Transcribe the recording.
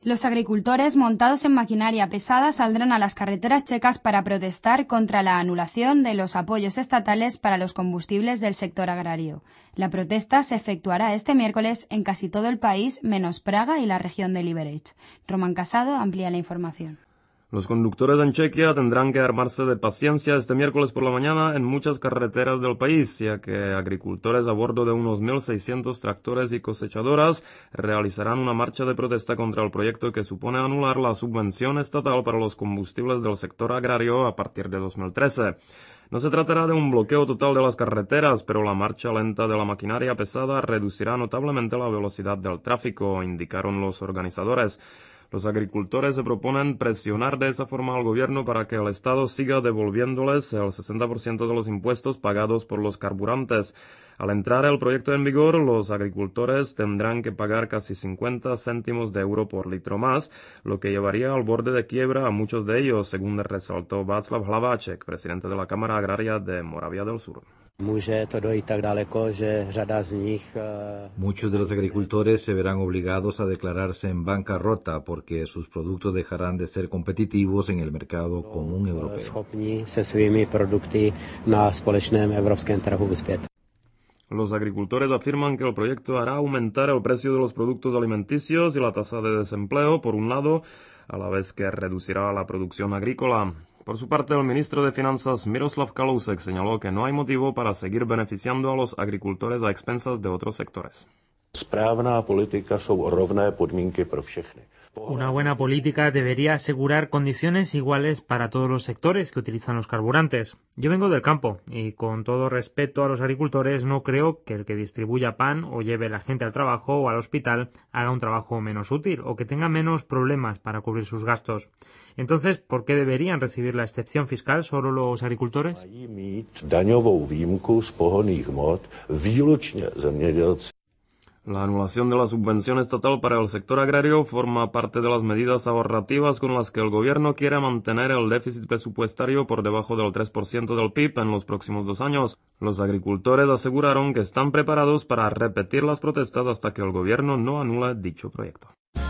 Los agricultores montados en maquinaria pesada saldrán a las carreteras checas para protestar contra la anulación de los apoyos estatales para los combustibles del sector agrario. La protesta se efectuará este miércoles en casi todo el país, menos Praga y la región de Liberec. Román Casado amplía la información. Los conductores en Chequia tendrán que armarse de paciencia este miércoles por la mañana en muchas carreteras del país, ya que agricultores a bordo de unos 1.600 tractores y cosechadoras realizarán una marcha de protesta contra el proyecto que supone anular la subvención estatal para los combustibles del sector agrario a partir de 2013. No se tratará de un bloqueo total de las carreteras, pero la marcha lenta de la maquinaria pesada reducirá notablemente la velocidad del tráfico, indicaron los organizadores. Los agricultores se proponen presionar de esa forma al gobierno para que el Estado siga devolviéndoles el 60% de los impuestos pagados por los carburantes. Al entrar el proyecto en vigor, los agricultores tendrán que pagar casi 50 céntimos de euro por litro más, lo que llevaría al borde de quiebra a muchos de ellos, según resaltó Václav Hlaváček, presidente de la Cámara Agraria de Moravia del Sur. Muchos de los agricultores se verán obligados a declararse en bancarrota porque sus productos dejarán de ser competitivos en el mercado común europeo. Los agricultores afirman que el proyecto hará aumentar el precio de los productos alimenticios y la tasa de desempleo, por un lado, a la vez que reducirá la producción agrícola. Por su parte, el ministro de Finanzas Miroslav Kalousek señaló que no hay motivo para seguir beneficiando a los agricultores a expensas de otros sectores. Una buena política debería asegurar condiciones iguales para todos los sectores que utilizan los carburantes. Yo vengo del campo y, con todo respeto a los agricultores, no creo que el que distribuya pan o lleve a la gente al trabajo o al hospital haga un trabajo menos útil o que tenga menos problemas para cubrir sus gastos. Entonces, ¿por qué deberían recibir la excepción fiscal solo los agricultores? La anulación de la subvención estatal para el sector agrario forma parte de las medidas ahorrativas con las que el gobierno quiere mantener el déficit presupuestario por debajo del 3% del PIB en los próximos 2 años. Los agricultores aseguraron que están preparados para repetir las protestas hasta que el gobierno no anule dicho proyecto.